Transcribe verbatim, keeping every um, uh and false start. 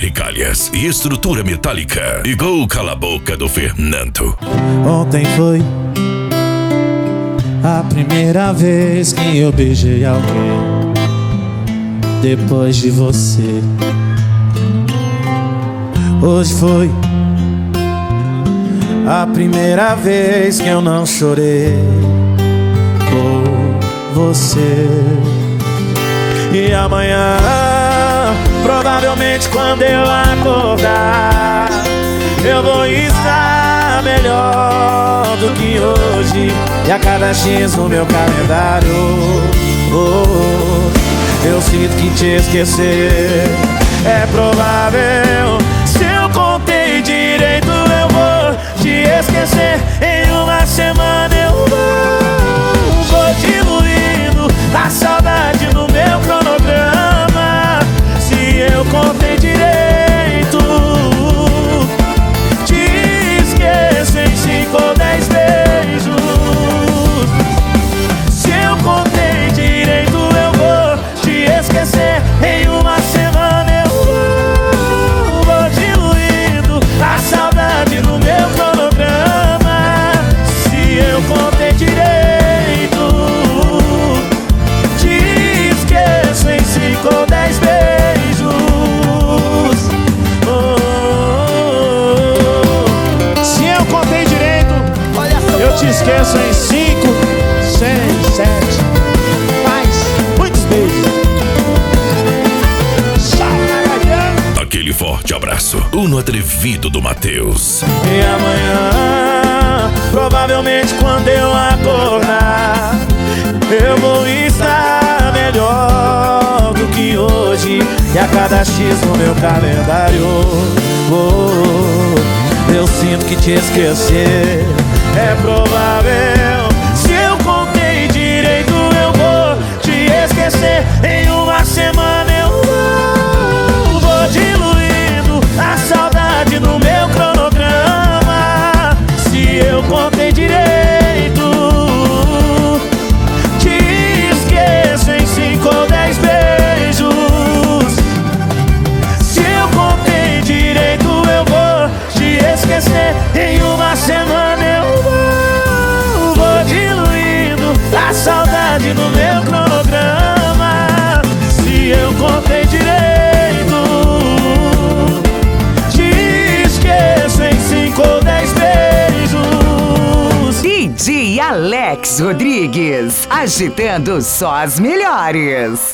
Regalhas e estrutura metálica. Igual Cala a Boca do Fernando. Ontem foi a primeira vez que eu beijei alguém depois de você. Hoje foi a primeira vez que eu não chorei por você. E amanhã, provavelmente quando eu acordar, eu vou estar melhor do que hoje. E a cada X no meu calendário, oh, eu sinto que te esquecer é provável. Se eu contei direito, eu vou te esquecer. Em uma semana eu vou, vou diluindo a saudade no meu cronograma. Se eu contei direito, te esqueço em cinco ou dez beijos. Se eu contei direito, eu vou te esquecer. Em uma semana eu vou, vou diluindo a saudade no meu cronograma. Se eu contei direito, te esqueço em cinco ou dez beijos. Oh, oh, oh. Se eu contei direito, eu te esqueço em cinco, seis, sete, mais muitos beijos. Aquele forte abraço. Uno atrevido do Matheus. E amanhã, provavelmente quando eu acordar, eu vou estar melhor do que hoje. E a cada X no meu calendário, oh, eu sinto que te esquecer é provável. Se eu contei direito, eu vou te esquecer. Em uma semana eu vou, vou diluindo a saudade no meu cronograma. Se eu contei direito, te esqueço em cinco ou dez beijos. Se eu contei direito, eu vou te esquecer. Em uma semana eu vou, vou diluindo a saudade no meu cronograma. Se eu contei direito, te esqueço em cinco ou dez beijos. D J Alex Rodrigues, agitando só as melhores.